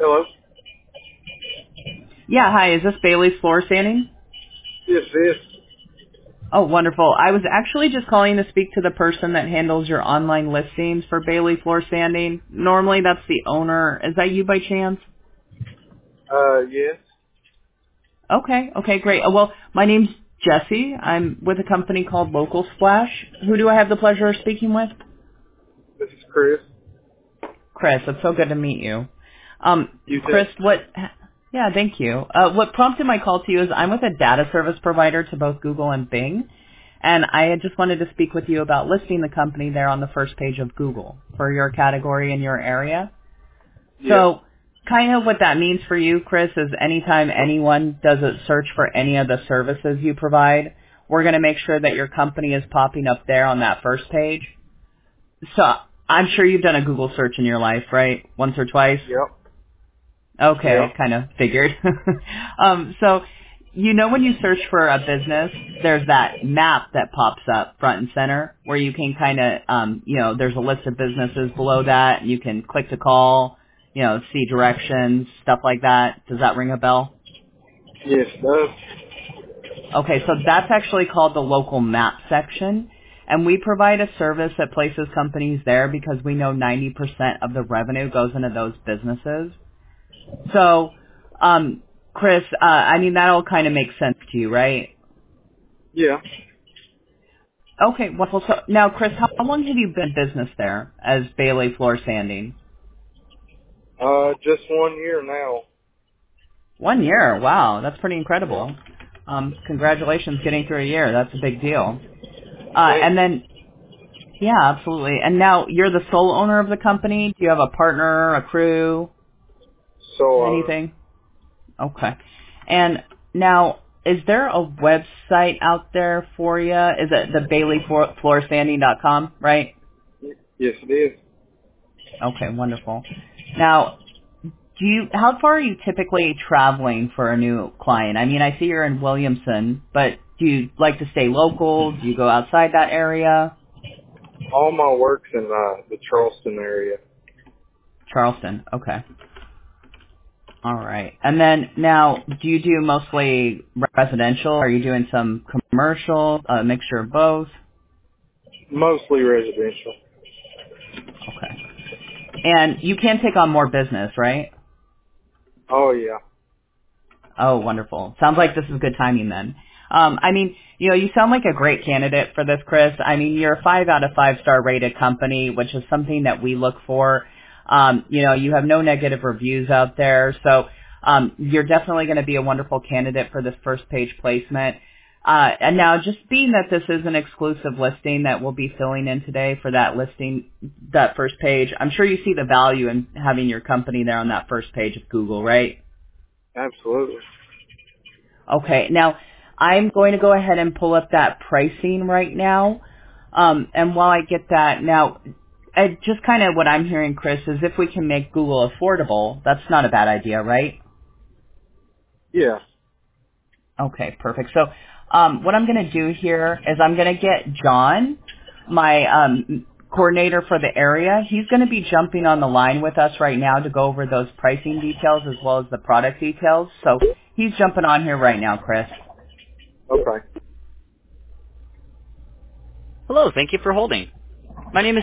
Hello? Yeah, hi. Is this Bailey's Floor Sanding? Yes, this. Oh, wonderful. I was actually just calling to speak to the person that handles your online listings for Bailey Floor Sanding. Normally that's the owner. Is that you by chance? Yes. Okay, great. Well, my name's Jesse. I'm with a company called Local Splash. Who do I have the pleasure of speaking with? This is Chris. Chris. It's so good to meet you. You Chris, too. yeah, thank you. What prompted my call to you is I'm with a data service provider to both Google and Bing. And I had just wanted to speak with you about listing the company there on the first page of Google for your category in your area. Yeah. So kind of what that means for you, Chris, is anytime anyone does a search for any of the services you provide, we're going to make sure that your company is popping up there on that first page. So I'm sure you've done a Google search in your life, right? Once or twice? Yep. Okay, Yep. kind of figured. So, you know when you search for a business, there's that map that pops up front and center where you can kind of, there's a list of businesses below that. And you can click to call, see directions, stuff like that. Does that ring a bell? Yes, does. Okay, so that's actually called the local map section. And we provide a service that places companies there because we know 90% of the revenue goes into those businesses. So, Chris, that all kind of makes sense to you, right? Yeah. Okay, wonderful. So now, Chris, how long have you been in business there as Bailey Floor Sanding? Just 1 year now. 1 year. Wow, that's pretty Yeah. incredible. Congratulations getting through a year. That's a big deal. Thank And you. then, yeah, absolutely. And now you're the sole owner of the company. Do you have a partner, a crew, So, anything? Okay. And now, is there a website out there for you? Is it the BaileyFloorSanding.com, right? yes, it is. Okay, wonderful. Now, how far are you typically traveling for a new client? I mean, I see you're in Williamson, but do you like to stay local? Do you go outside that area? All my work's in, the Charleston area. Charleston, okay. All right. And then now, do you do mostly residential? Are you doing some commercial, a mixture of both? Mostly residential. Okay. And you can take on more business, right? Oh, yeah. Oh, wonderful. Sounds like this is good timing then. You sound like a great candidate for this, Chris. I mean, you're a 5 out of 5 star rated company, which is something that we look for. You have no negative reviews out there. So, you're definitely going to be a wonderful candidate for this first page placement. And now just being that this is an exclusive listing that we'll be filling in today for that listing, that first page, I'm sure you see the value in having your company there on that first page of Google, right? Absolutely. Okay, now I'm going to go ahead and pull up that pricing right now. And while I get that, now, just kind of what I'm hearing, Chris, is if we can make Google affordable, that's not a bad idea, right? Yeah. Okay, perfect. So what I'm going to do here is I'm going to get John, my coordinator for the area. He's going to be jumping on the line with us right now to go over those pricing details as well as the product details. So he's jumping on here right now, Chris. Okay. Hello, thank you for holding. My name is